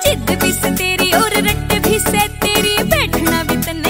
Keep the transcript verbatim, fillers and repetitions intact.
जिद भी से तेरी और रट भी से तेरी, बैठना भी तन्ने